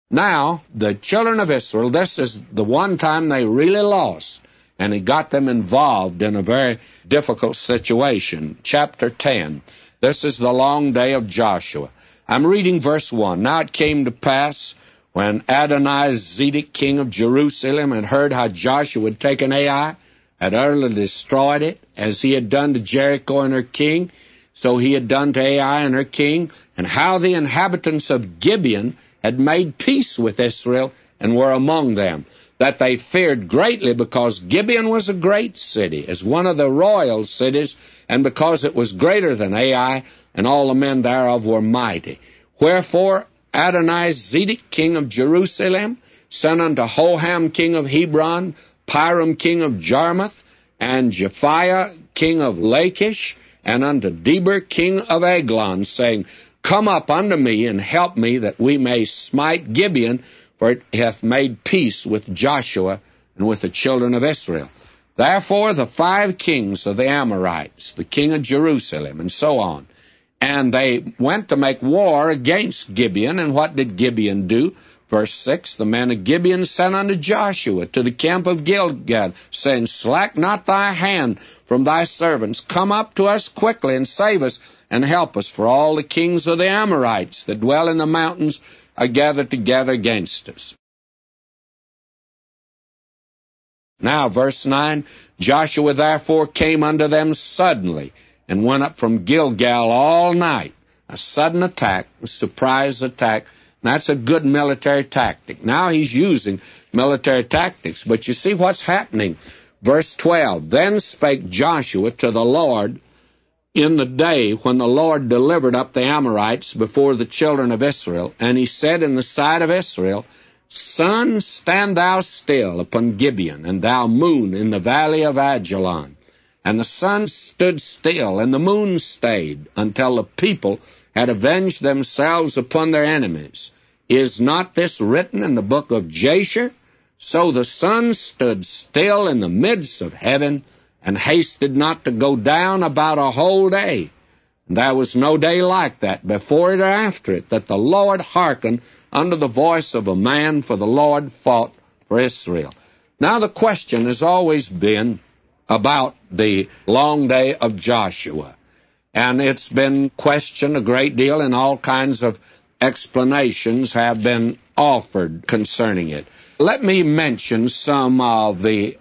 Now, the children of Israel, this is the one time they really lost, and it got them involved in a very difficult situation. Chapter 10. This is the long day of Joshua. I'm reading verse 1. Now it came to pass, when Adoni-Zedek, king of Jerusalem, had heard how Joshua had taken Ai, had utterly destroyed it, as he had done to Jericho and her king, so he had done to Ai and her king, and how the inhabitants of Gibeon had made peace with Israel and were among them, that they feared greatly, because Gibeon was a great city, as one of the royal cities, and because it was greater than Ai, and all the men thereof were mighty. Wherefore Adoni-Zedek, king of Jerusalem, sent unto Hoham, king of Hebron, Piram, king of Jarmuth, and Japhiah, king of Lachish, and unto Deber, king of Eglon, saying, Come up unto me, and help me, that we may smite Gibeon, for it hath made peace with Joshua and with the children of Israel. Therefore the 5 kings of the Amorites, the king of Jerusalem, and so on, and they went to make war against Gibeon. And what did Gibeon do? Verse 6, the men of Gibeon sent unto Joshua to the camp of Gilgal, saying, Slack not thy hand from thy servants. Come up to us quickly, and save us, and help us, for all the kings of the Amorites that dwell in the mountains are gathered together against us. Now, verse 9, Joshua therefore came unto them suddenly, and went up from Gilgal all night. A sudden attack, a surprise attack. That's a good military tactic. Now he's using military tactics. But you see what's happening. Verse 12, Then spake Joshua to the Lord in the day when the Lord delivered up the Amorites before the children of Israel. And he said in the sight of Israel, Sun, stand thou still upon Gibeon, and thou moon in the valley of Ajalon. And the sun stood still, and the moon stayed, until the people had avenged themselves upon their enemies. Is not this written in the book of Jasher? So the sun stood still in the midst of heaven, and hasted not to go down about a whole day. There was no day like that, before it or after it, that the Lord hearkened unto the voice of a man, for the Lord fought for Israel. Now the question has always been about the long day of Joshua. And it's been questioned a great deal, and all kinds of explanations have been offered concerning it. Let me mention some of the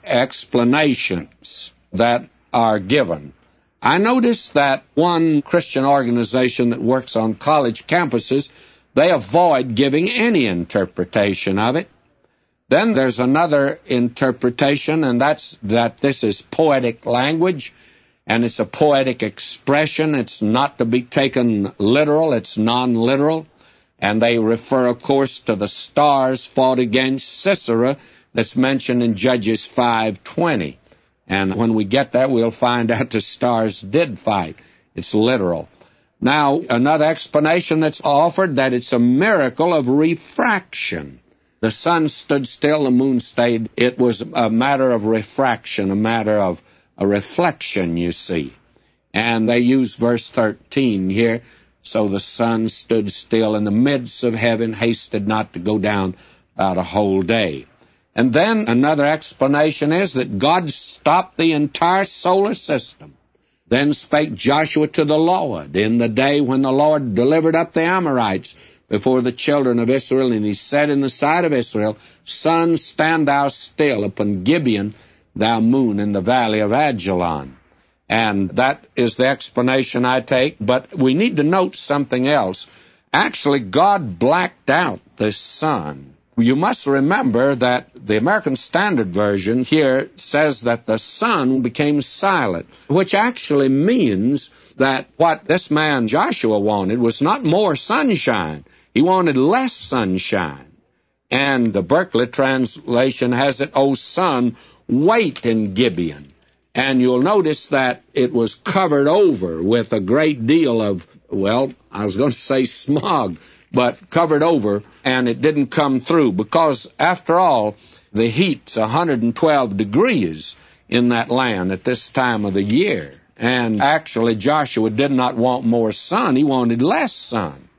explanations that are given. I noticed that one Christian organization that works on college campuses, they avoid giving any interpretation of it. Then there's another interpretation, and that's that this is poetic language, and it's a poetic expression. It's not to be taken literal. It's non-literal. And they refer, of course, to the stars fought against Sisera that's mentioned in Judges 5:20. And when we get there, we'll find out the stars did fight. It's literal. Now, another explanation that's offered, that it's a miracle of refraction. The sun stood still, the moon stayed. It was a matter of refraction, a matter of a reflection, you see. And they use verse 13 here. So the sun stood still in the midst of heaven, hasted not to go down about a whole day. And then another explanation is that God stopped the entire solar system. Then spake Joshua to the Lord in the day when the Lord delivered up the Amorites before the children of Israel, and he said in the sight of Israel, Sun, stand thou still upon Gibeon, thou moon in the valley of Ajalon. And that is the explanation I take, but we need to note something else. Actually, God blacked out the sun. You must remember that the American Standard Version here says that the sun became silent, which actually means that what this man Joshua wanted was not more sunshine. He wanted less sunshine. And the Berkeley translation has it, O sun, wait in Gibeon. And you'll notice that it was covered over with a great deal of, well, I was going to say smog, but covered over, and it didn't come through, because, after all, the heat's 112 degrees in that land at this time of the year. And actually, Joshua did not want more sun. He wanted less sun.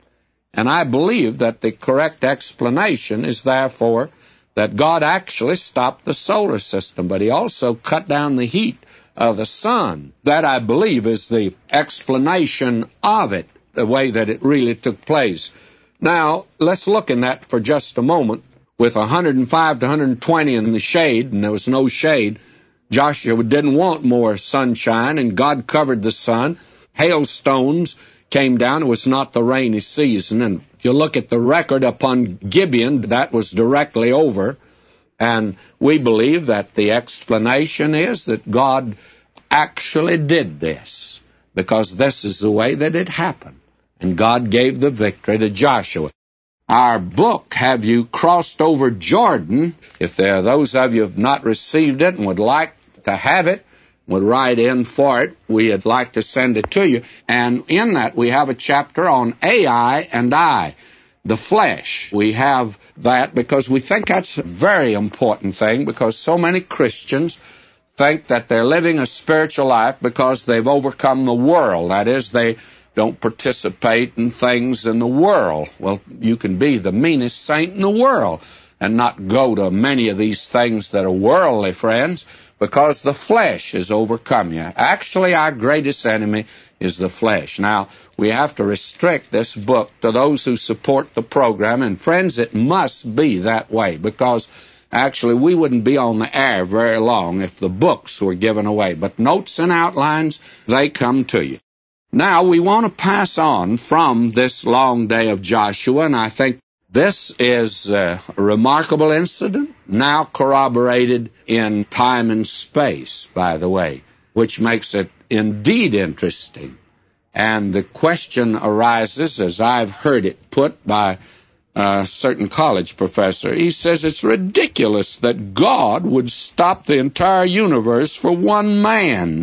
And I believe that the correct explanation is therefore that God actually stopped the solar system, but he also cut down the heat of the sun. That, I believe, is the explanation of it, the way that it really took place. Now, let's look in that for just a moment. With 105 to 120 in the shade, and there was no shade, Joshua didn't want more sunshine, and God covered the sun. Hailstones came down. It was not the rainy season. And if you look at the record upon Gibeon, that was directly over. And we believe that the explanation is that God actually did this, because this is the way that it happened. And God gave the victory to Joshua. Our book, Have You Crossed Over Jordan? If there are those of you who have not received it and would like to have it, would write in for it, we'd like to send it to you. And in that, we have a chapter on Ai and I, the flesh. We have that because we think that's a very important thing, because so many Christians think that they're living a spiritual life because they've overcome the world. That is, they don't participate in things in the world. Well, you can be the meanest saint in the world and not go to many of these things that are worldly, friends, because the flesh has overcome you. Actually, our greatest enemy is the flesh. Now, we have to restrict this book to those who support the program, and friends, it must be that way, because actually we wouldn't be on the air very long if the books were given away. But notes and outlines, they come to you. Now, we want to pass on from this long day of Joshua, and I think this is a remarkable incident, now corroborated in time and space, by the way, which makes it indeed interesting. And the question arises, as I've heard it put by a certain college professor. He says it's ridiculous that God would stop the entire universe for one man.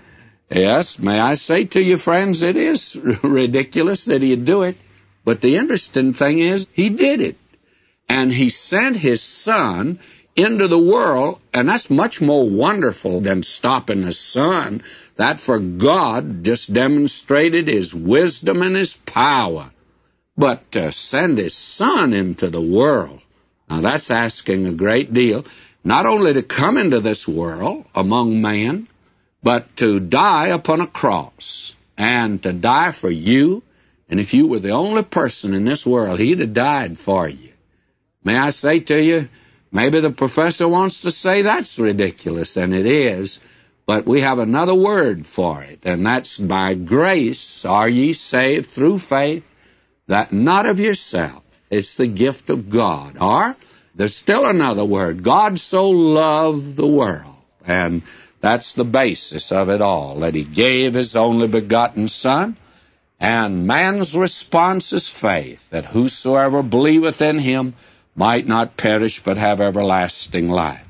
Yes, may I say to you, friends, it is ridiculous that he'd do it. But the interesting thing is, he did it. And he sent his son into the world, and that's much more wonderful than stopping the sun. That for God just demonstrated his wisdom and his power. But to send his son into the world, now that's asking a great deal. Not only to come into this world among men, but to die upon a cross, and to die for you. And if you were the only person in this world, he'd have died for you. May I say to you, maybe the professor wants to say that's ridiculous, and it is, but we have another word for it, and that's by grace are ye saved through faith, that not of yourself. It's the gift of God. Or there's still another word, God so loved the world, and that's the basis of it all, that he gave his only begotten Son, and man's response is faith, that whosoever believeth in him might not perish but have everlasting life.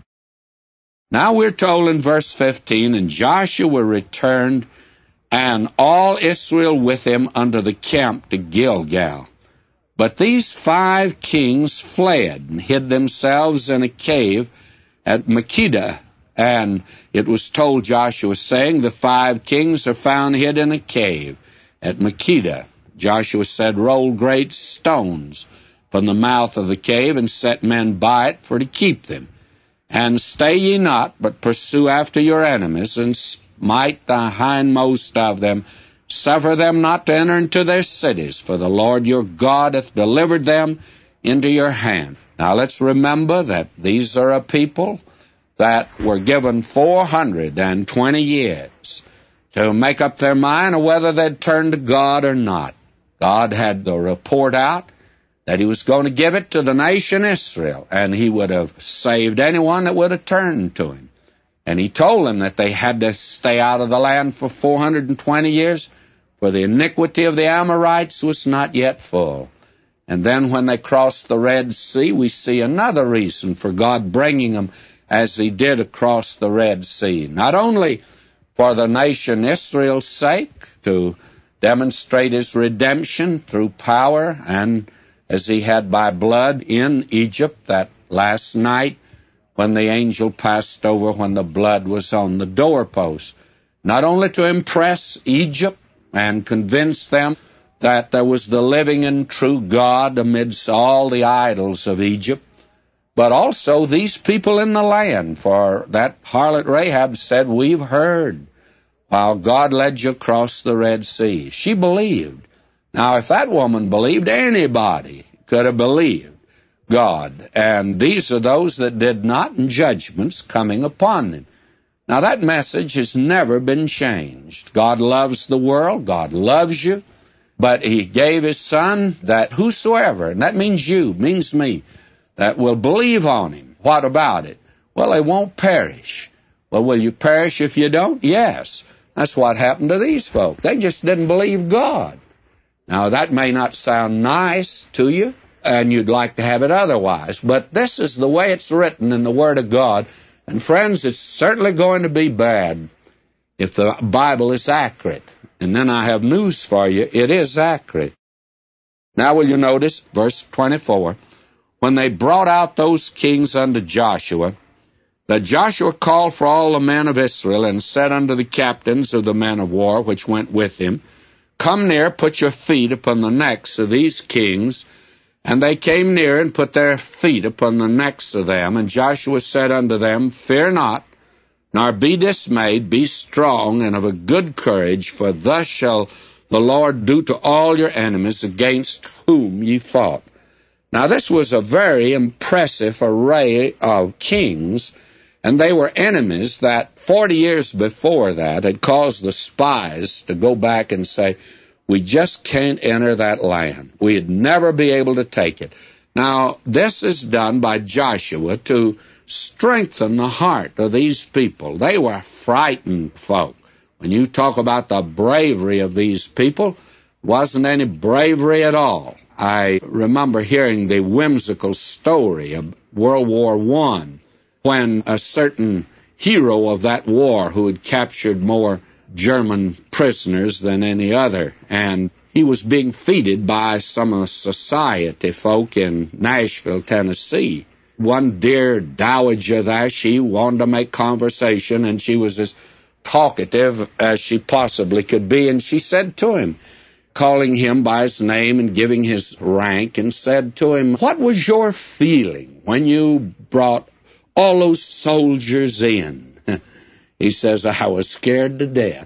Now we're told in verse 15, and Joshua returned, and all Israel with him unto the camp to Gilgal. But these 5 kings fled and hid themselves in a cave at Makkedah. And it was told Joshua, saying, the 5 kings are found hid in a cave at Makkedah. Joshua said, roll great stones from the mouth of the cave, and set men by it for to keep them. And stay ye not, but pursue after your enemies, and smite the hindmost of them. Suffer them not to enter into their cities, for the Lord your God hath delivered them into your hand. Now let's remember that these are a people that were given 420 years to make up their mind on whether they'd turn to God or not. God had the report out that he was going to give it to the nation Israel, and he would have saved anyone that would have turned to him. And he told them that they had to stay out of the land for 420 years, for the iniquity of the Amorites was not yet full. And then when they crossed the Red Sea, we see another reason for God bringing them as he did across the Red Sea. Not only for the nation Israel's sake, to demonstrate his redemption through power, and as he had by blood in Egypt that last night when the angel passed over when the blood was on the doorpost. Not only to impress Egypt and convince them that there was the living and true God amidst all the idols of Egypt, but also these people in the land. For that harlot Rahab said, "We've heard while God led you across the Red Sea." She believed. Now, if that woman believed, anybody could have believed God. And these are those that did not, and judgments coming upon them. Now, that message has never been changed. God loves the world. God loves you. But He gave His Son that whosoever, and that means you, means me, that will believe on Him. What about it? Well, they won't perish. Well, will you perish if you don't? Yes. That's what happened to these folk. They just didn't believe God. Now, that may not sound nice to you, and you'd like to have it otherwise, but this is the way it's written in the Word of God. And friends, it's certainly going to be bad if the Bible is accurate. And then I have news for you. It is accurate. Now will you notice, verse 24, when they brought out those kings unto Joshua, that Joshua called for all the men of Israel, and said unto the captains of the men of war which went with him, "Come near, put your feet upon the necks of these kings." And they came near and put their feet upon the necks of them. And Joshua said unto them, "Fear not, nor be dismayed, be strong and of a good courage, for thus shall the Lord do to all your enemies against whom ye fought." Now this was a very impressive array of kings, and they were enemies that 40 years before that had caused the spies to go back and say, "We just can't enter that land. We'd never be able to take it." Now, this is done by Joshua to strengthen the heart of these people. They were frightened folk. When you talk about the bravery of these people, wasn't any bravery at all. I remember hearing the whimsical story of World War I, when a certain hero of that war who had captured more German prisoners than any other, and he was being feted by some of the society folk in Nashville, Tennessee. One dear dowager there, she wanted to make conversation, and she was as talkative as she possibly could be, and she said to him, calling him by his name and giving his rank, and said to him, "What was your feeling when you brought all those soldiers in?" He says, "I was scared to death."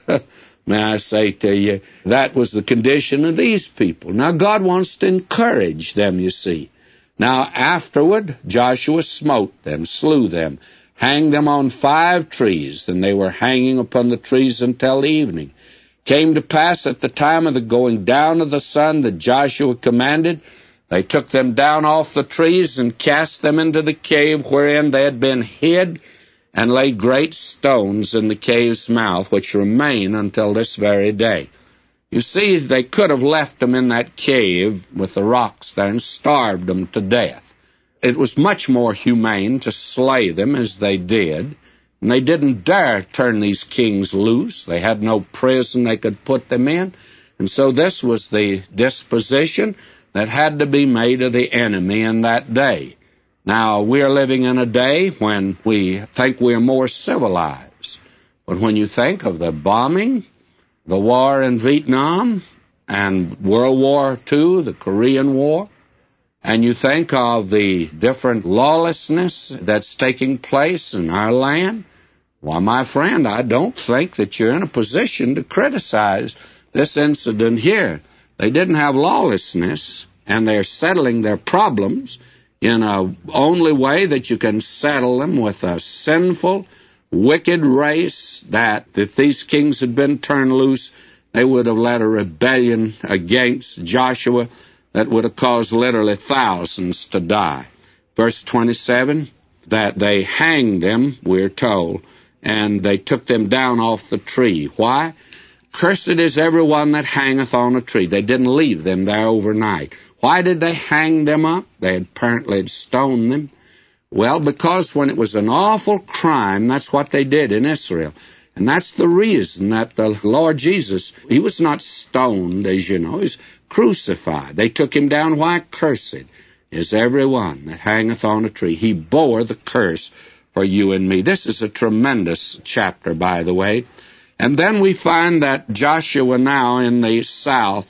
May I say to you, that was the condition of these people. Now, God wants to encourage them, you see. Now, afterward, Joshua smote them, slew them, hanged them on 5 trees, and they were hanging upon the trees until evening. Came to pass at the time of the going down of the sun that Joshua commanded, they took them down off the trees and cast them into the cave wherein they had been hid, and laid great stones in the cave's mouth, which remain until this very day. You see, they could have left them in that cave with the rocks there and starved them to death. It was much more humane to slay them as they did, and they didn't dare turn these kings loose. They had no prison they could put them in, and so this was the disposition that had to be made of the enemy in that day. Now, we're living in a day when we think we're more civilized. But when you think of the bombing, the war in Vietnam, and World War II, the Korean War, and you think of the different lawlessness that's taking place in our land, why, my friend, I don't think that you're in a position to criticize this incident here. They didn't have lawlessness, and they're settling their problems in a only way that you can settle them, with a sinful, wicked race that if these kings had been turned loose, they would have led a rebellion against Joshua that would have caused literally thousands to die. Verse 27, that they hanged them, we're told, and they took them down off the tree. Why? Cursed is everyone that hangeth on a tree. They didn't leave them there overnight. Why did they hang them up? They apparently had stoned them. Well, because when it was an awful crime, that's what they did in Israel. And that's the reason that the Lord Jesus, He was not stoned, as you know. He was crucified. They took Him down. Why? Cursed is everyone that hangeth on a tree. He bore the curse for you and me. This is a tremendous chapter, by the way. And then we find that Joshua now in the south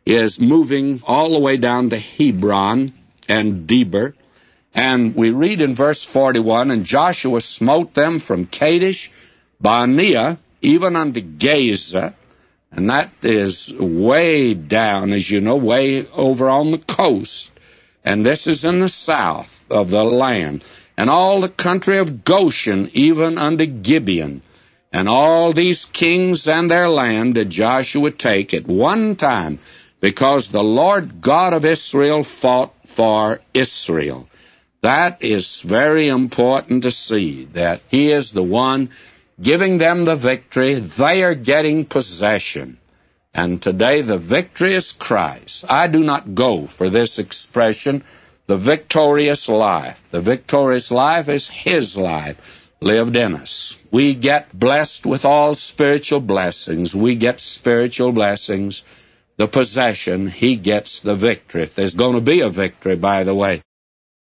is moving all the way down to Hebron and Debir. And we read in verse 41, and Joshua smote them from Kadesh, Barnea, even unto Gaza, and that is way down, as you know, way over on the coast. And this is in the south of the land. And all the country of Goshen, even unto Gibeon. And all these kings and their land did Joshua take at one time, because the Lord God of Israel fought for Israel. That is very important to see, that He is the one giving them the victory. They are getting possession. And today the victory is Christ. I do not go for this expression, the victorious life. The victorious life is His life lived in us. We get blessed with all spiritual blessings. We get spiritual blessings. The possession, He gets the victory. If there's going to be a victory, by the way,